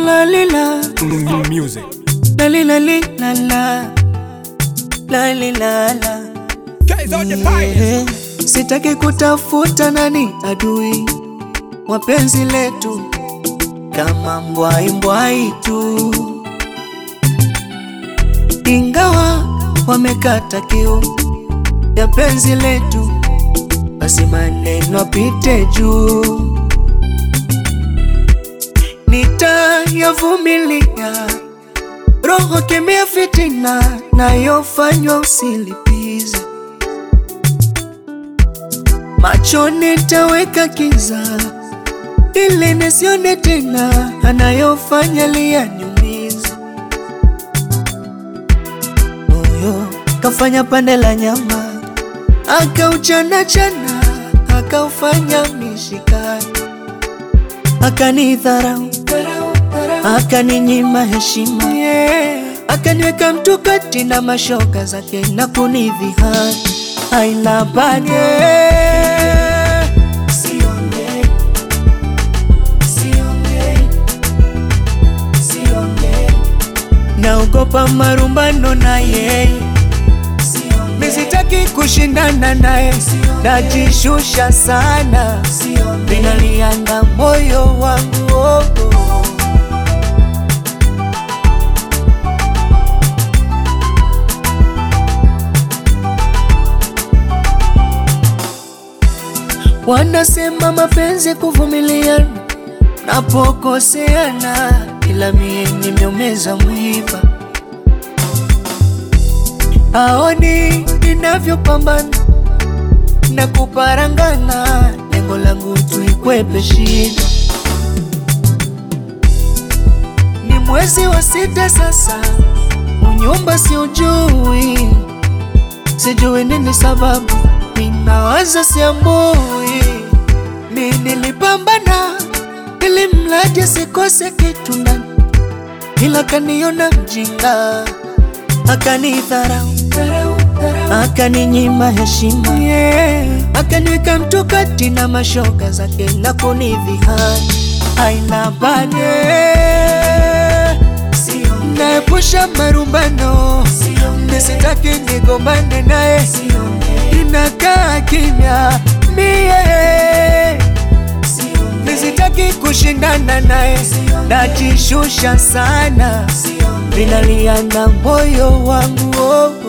La li la music. la li la li la la la li la la. Guys on the fire. Sitaki kutafuta nani adui wapenzi letu, kama mbwai mbwai tu, ingawa wamekata kiu ya penzi letu, basi maneno apite juu. Nitayavumilia, roho kemea fitina nayofanywa usilipize, macho nitaweka kiza ili nisione tena anayofanya liyaniumize. Moyo kafanya pande la nyama, akauchana chana, akaufanya mishikani, akanidharau, akaninyima heshima, akaniweka mtu kati na mashoka zake na kunidhihaki. Haina bade, naogopa marumbano na yeye, misitaki kushindana naye, najishusha sana, vinalianga moyo wangu. Wanasema mapenzi kuvumiliana, napokoseana, ila mie nimeumeza mwiba. Aoni ninavyopambana na kuparangana, lengo langu tuikwepe shida. Ni mwezi wa 6 sasa, unyumba si ujui, sijui nini sababu, ninawaza siambui. Mi nilipambana ili mlaje sikose kitu ndani, ila kaniona mjinga, akanidharau, akaninyima heshima, akaniweka mtu kati na mashoka zake na kunidhihaki. Haina bade, naepusha marumbano, nisitaki nigombane naye, inakaa kimya mie, nisitaki kushindana naye, najishusha sana, vinaliana moyo wangu.